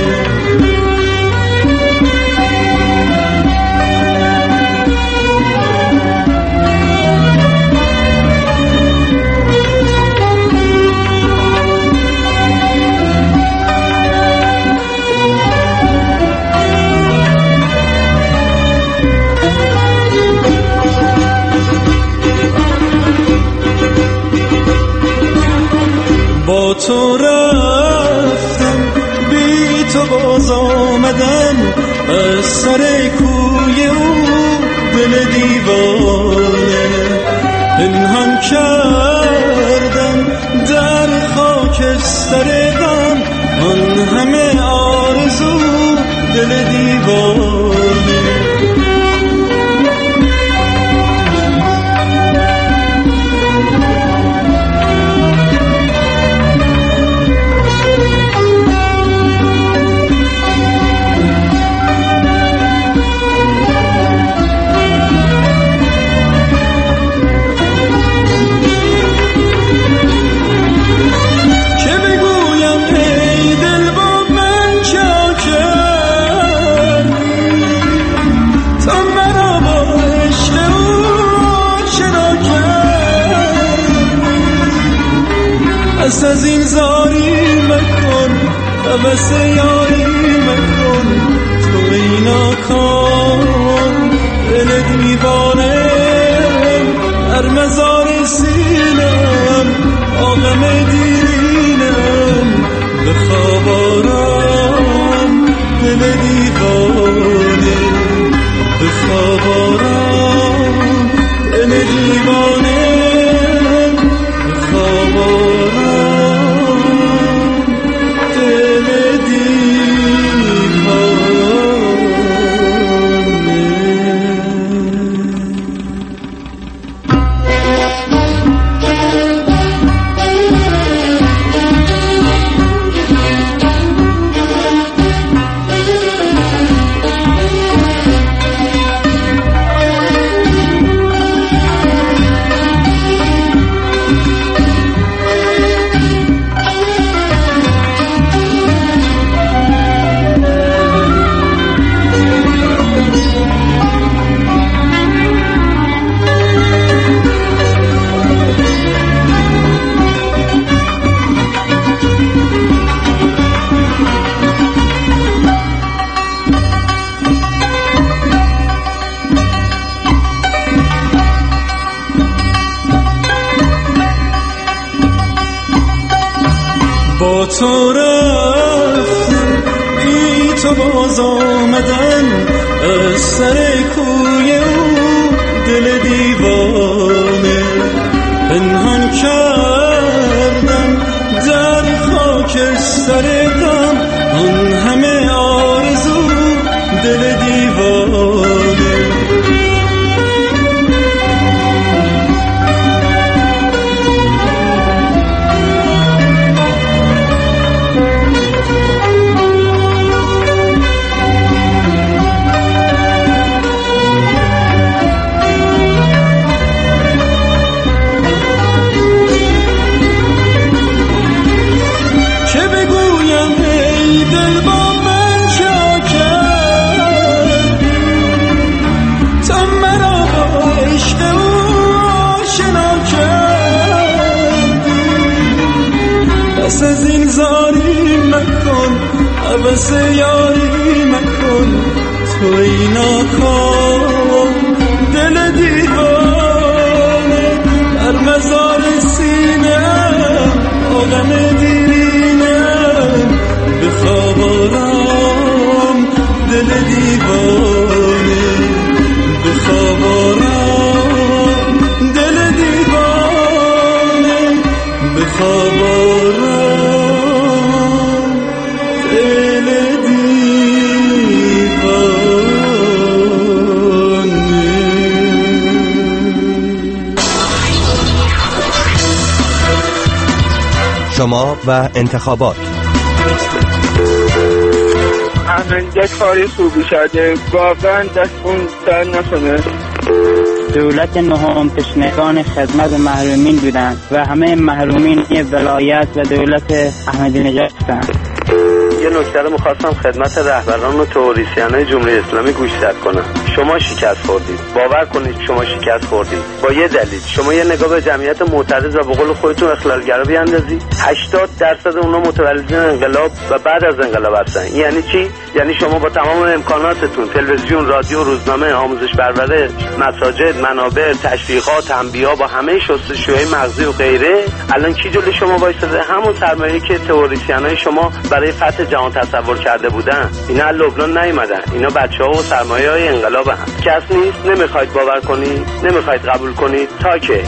با تو رفتم بی تو باز آمدم از سر کوی او دل دیوانه پنهان کردم در خاک سر غم آن همه آرزو دل دیوانه عوض یاری مکن تو اینا کن دل دیوانه هر مزار سینم آغم دیرینم به خواب آرام دل دیوانه به خواب آرام دل دیوانه به خواب آرام دل با تو رفتم بی تو باز آمدن از سر کوی او دل دیوانه پنهان کردم در خاکستر غم آن همه آرزو دل دیوانه پس از این زاری مکن عوض یاری مکن تو اینا کن دل دیوانه هر مزار سینم آدم دیرینم به خواب آرام دل دیوانه به خواب آرام دل دیوانه به خواب آرام شما و انتخابات. همینجا کاری خوبی شده واقعا دست اون در نکنه. دولت نهم تشنگان خدمت محرومین بودند و همه محرومین ولایت و دولت احمدی نژاد هستند. یه نکته رو می‌خواستم خدمت رهبران و تئوریسین‌های جمهوری اسلامی گوشزد کنم. شما شکست خوردید. باور کنید شما شکست خوردید. با یه دلیل. شما یه نگاه به جمعیت معترض و به قول خودتون اخلالگرا بیاندازید. 80% اونها متولدین انقلاب و بعد از انقلاب هستن. یعنی چی؟ یعنی شما با تمام امکاناتتون تلویزیون، رادیو، روزنامه، آموزش پرورش، مساجد، منابع، تشویقات، انبیا با همه شستشوهای مغزی و غیره، الان کی جلوی شما وایساده؟ همون سرمایه‌ای که تئوریسین‌های شما برای فتح جهان تصور کرده بودن. اینا از لبنان نیومدن. اینا بچه‌ها و سرمایه‌های انقلاب هم. کس نیست؟ نمیخواید باور کنید؟ نمیخواید قبول کنید؟ تا که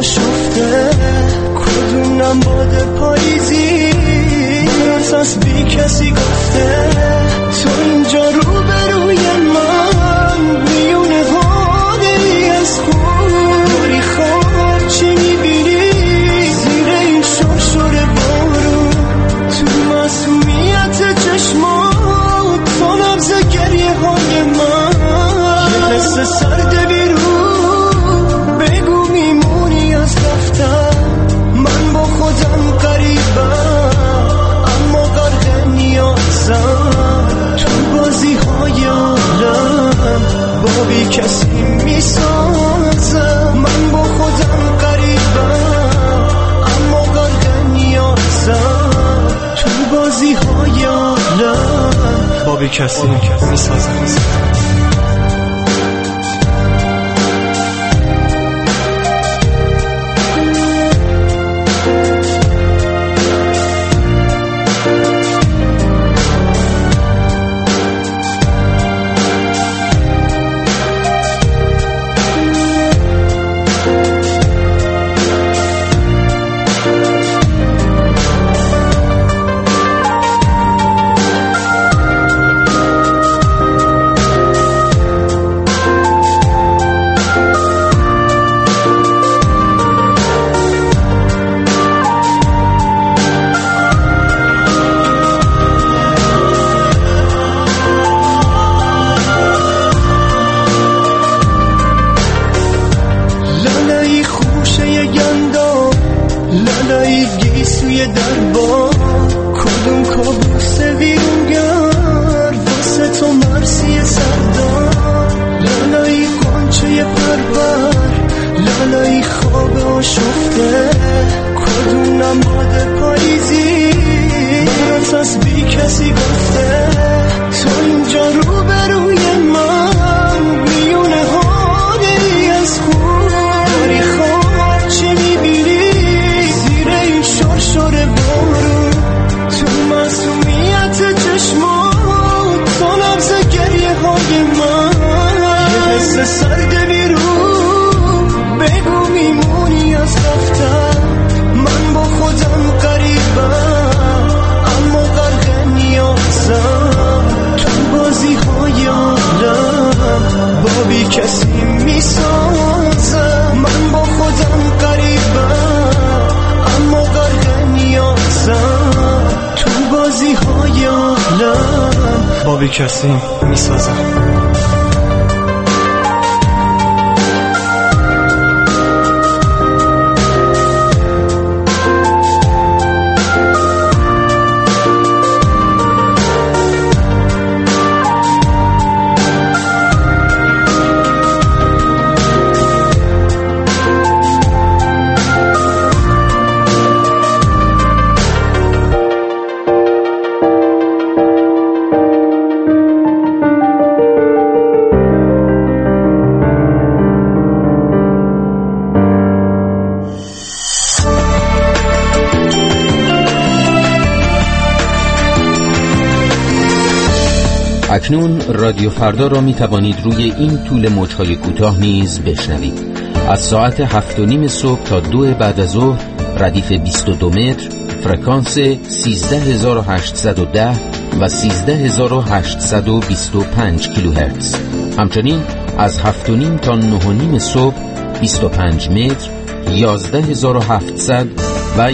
باد پاییزی احساس بی کسی گفته تو اینجا روبروی من میونه حالی از خود داری خواب چی میبینی زیر این شرشر بارون تو معصومیت چشمات تا نبض گریه های من یه حس سرد بیرون بگو میمونی از دفتر من با خودم قریبم اما غرق نیازم تو بازی های عالم با بی کسی میسازم من با خودم قریبم اما غرق نیازم تو بازی های عالم با بی کسی میسازم کسی میسازم اکنون رادیو فردا را می توانید روی این طول موج‌های کوتاه نیز بشنوید. از ساعت 7:30 صبح تا 2 بعد از ظهر ردیف 22 متر، فرکانس 13810 و 13825 کیلوهرتز. همچنین از 7:30 تا 9:30 صبح 25 متر، 11700 و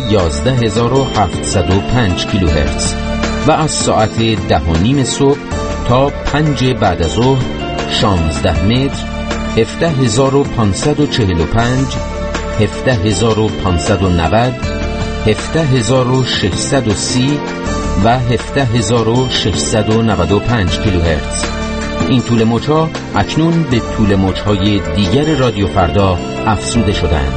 11705 کیلوهرتز و از ساعت 10:30 صبح تا 5 بعد از ظهر 16 متر، 17545 17590 17630 و 17695 کیلوهرتز. این طول موج‌ها اکنون به طول موج‌های دیگر رادیو فردا افزوده شدند.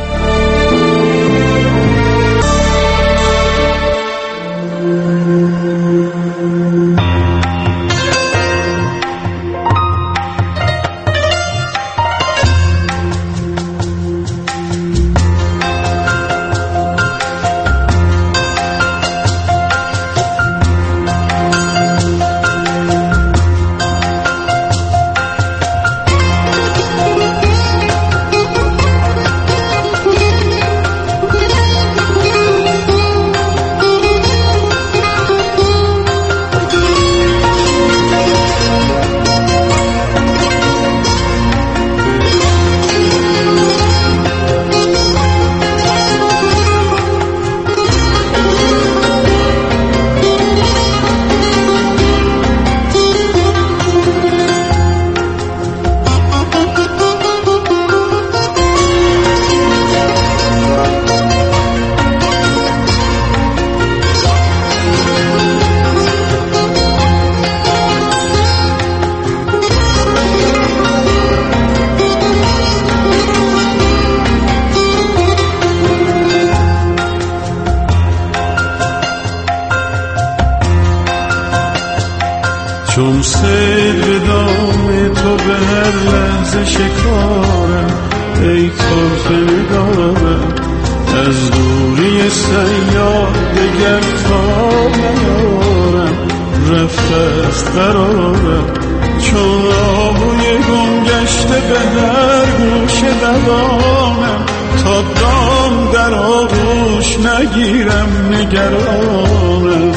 چون صید به دام تو به هر لحظه شکارم، ای طرف نگارم از دوری سیاد دگر تا نیارم، رفته است قرارم چون آهوی گم گشته به هر گوشه دوانم، تا دام در آغوش نگیرم نگرانم.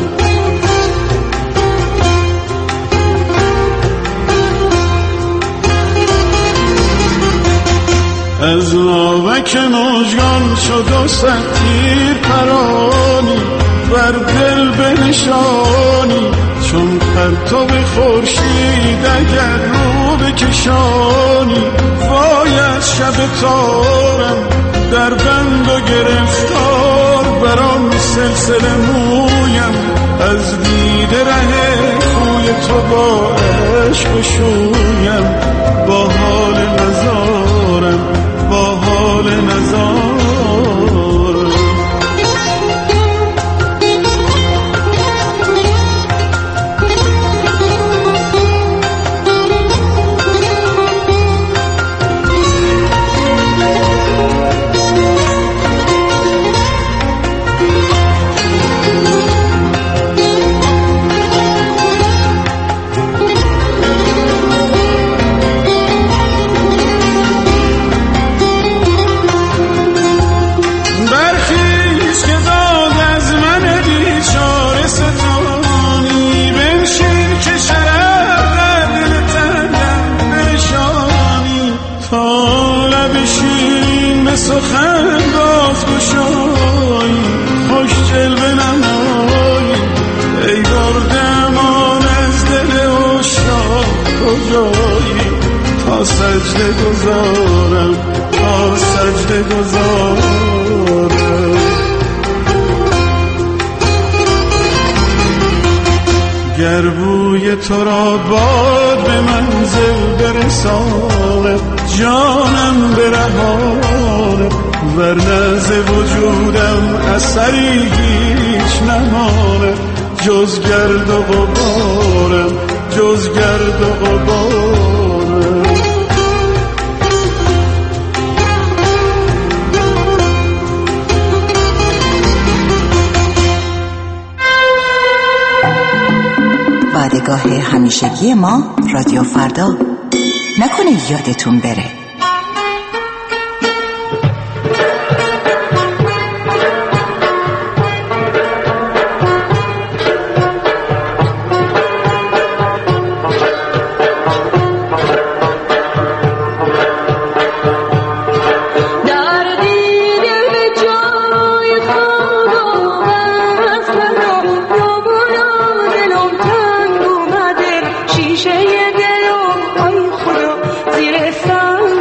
از ناوک مژگان شد و تیر پرانی، بر دل بنشانی چون پرتاب خورشید اگر رو بکشانی. وای از شب تارم در بند و گرفتار، برام سلسله مویم از دیده ره خوی تو با عشق شویم. با حال نزارم با حال نزارم. سخن باز گشایی خوش جلوه نمایی، ای بردمان از دل عشاق کجایی. تا سجده گذارم تا سجده گذارم. گر بوی تو را باد به منزل برسانه، جانم برهانه، ورنه ز وجودم اثری هیچ نمانه، جز گرد و غبارم جز گرد و غبارم. وعدهگاه همیشگی ما رادیو فردا. نکنه یادتون بره. شیشه دلم ای خدا زیر سنگ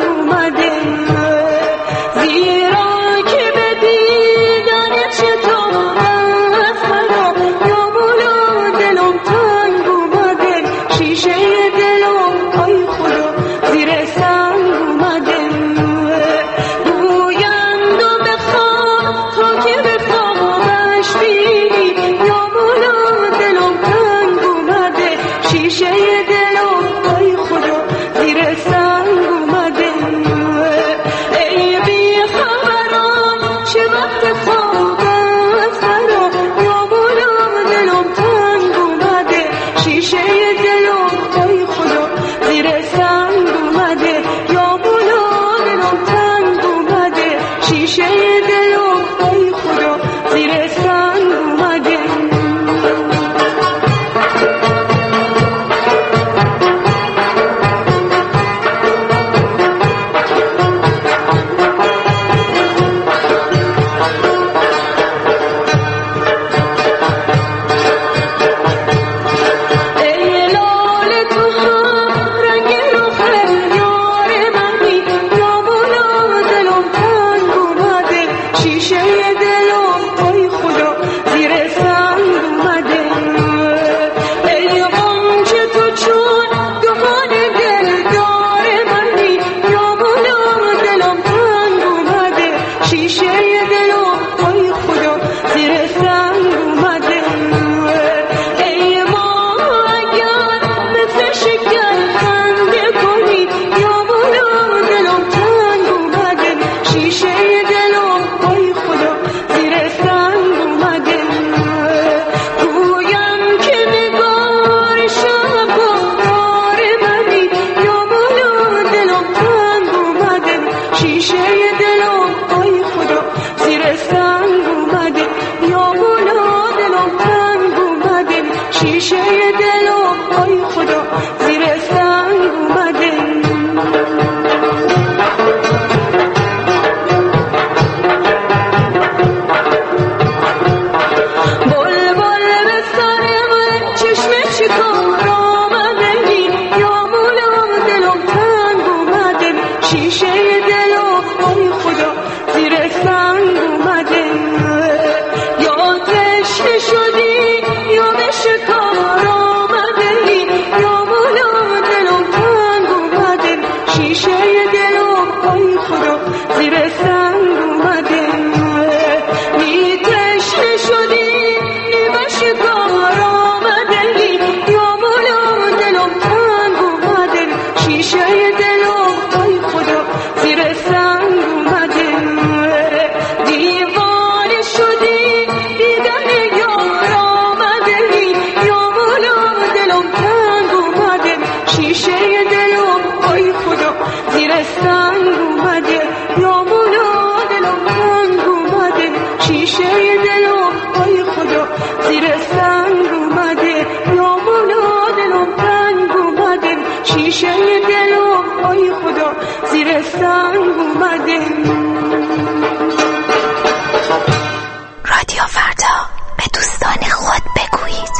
شیشه دلو ای خدا زیر سنگ اومده. رادیو فردا، به دوستان خود بگویید.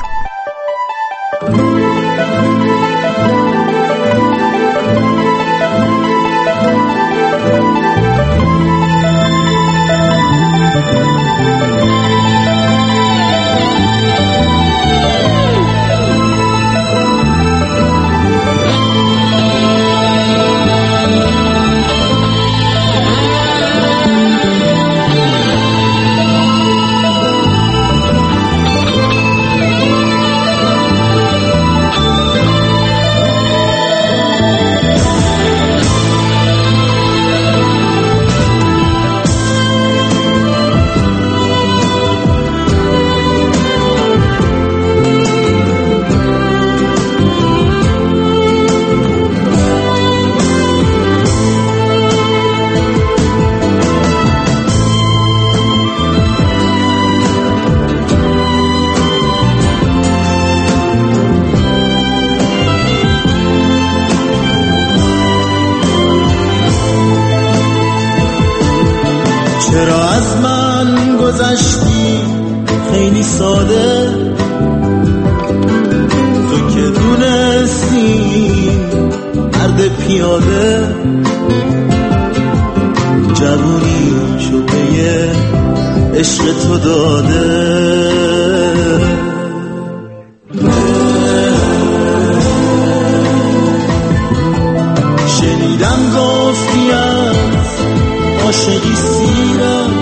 چرا از من گذشتی خیلی ساده، تو که دونستی مرد پیاده، جوونی شده عشق تو داده. شنیدم گفتی از عاشقی سیرم،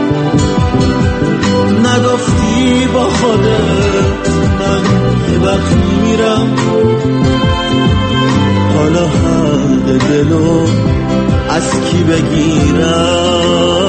نگفتی با خودت من یه وقت میرم. حالا حق دلو از کی بگیرم؟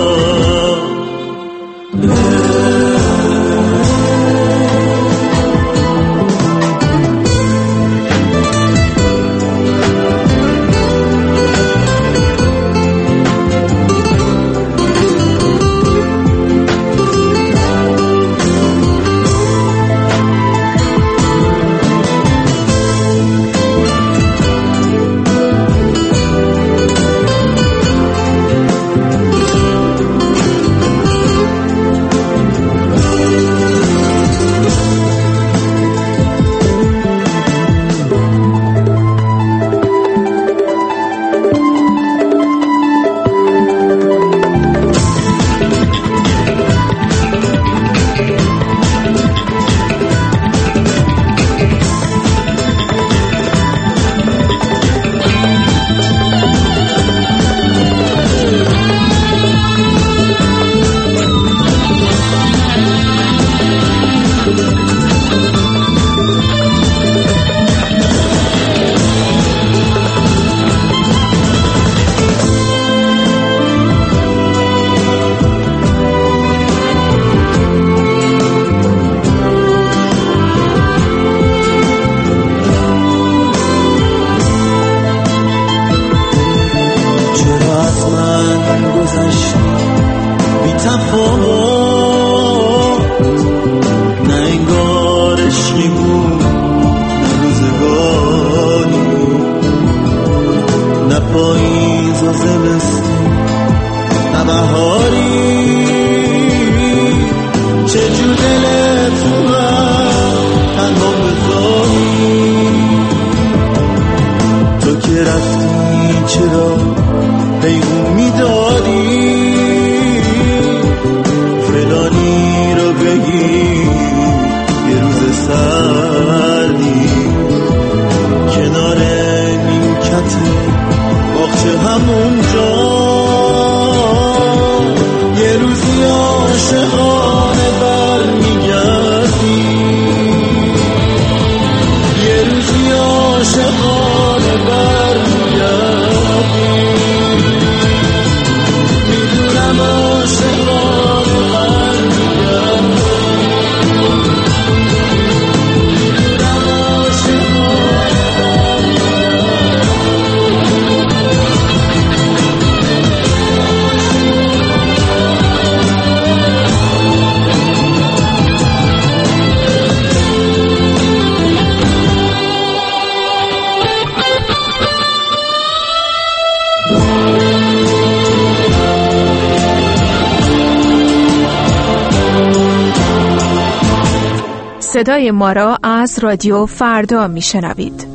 صدای ما را از رادیو فردا میشنوید.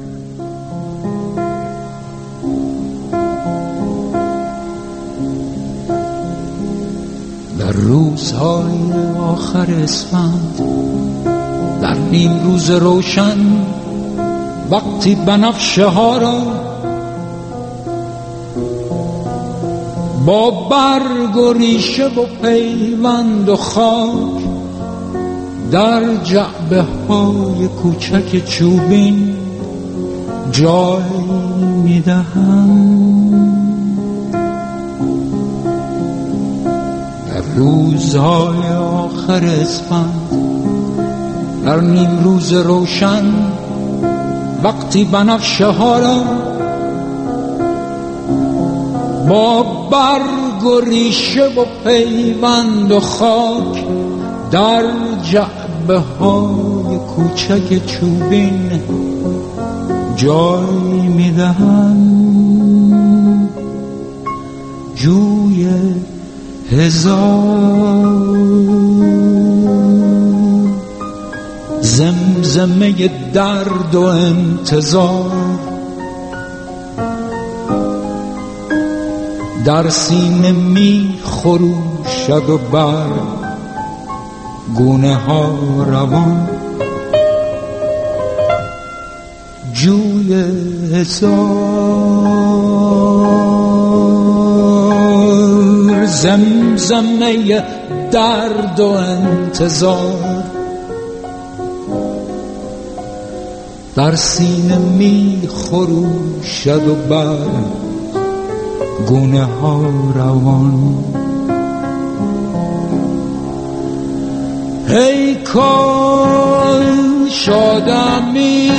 در روزهای آخر اسفند، در نیم روز روشن، وقتی بنفشه ها را با برگ و ریشه و پیوند و خاک در جعبه های کوچک چوبین جای میدهم. در روزهای آخر اسفند، در نیم روز روشن، وقتی بنفشه ها را با برگ و ریشه و پیوند و خاک در جعبه های کوچک چوبین جای میدهم. جوی هزار زمزمه درد و انتظار در سینه می خروشد و بر گونه ها روان. جوی هزار زمزمه درد و انتظار در سینه می خروشد و بر گونه ها روان. ای کاش آدمی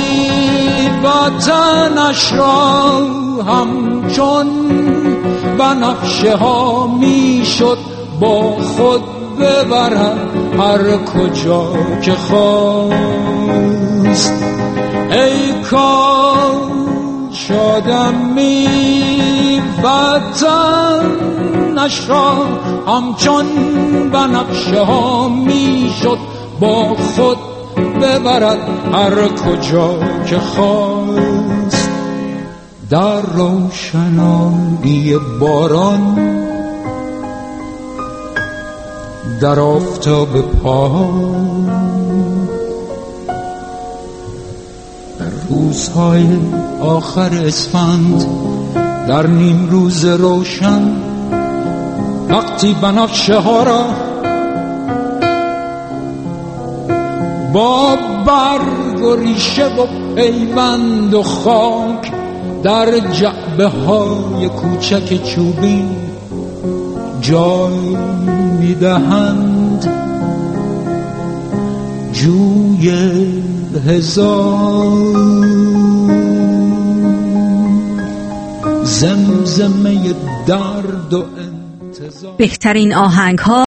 وطنش را همچون بنفشه ها میشد با خود ببرد هر کجا که خواست. ای کاش آدمی وطنش را همچون بنفشه ها میشد با خود ببرد هر کجا که خواست. در روشنایی باران، در آفتاب پایان، در روزهای آخر اسفند، در نیم روز روشن، وقتی بنفشه ها را با برگ و ریشه و پیوند و خاک در جعبه های کوچک چوبین جای میدهند. جوی هزار زمزمه درد و انتظار. بهترین آهنگ ها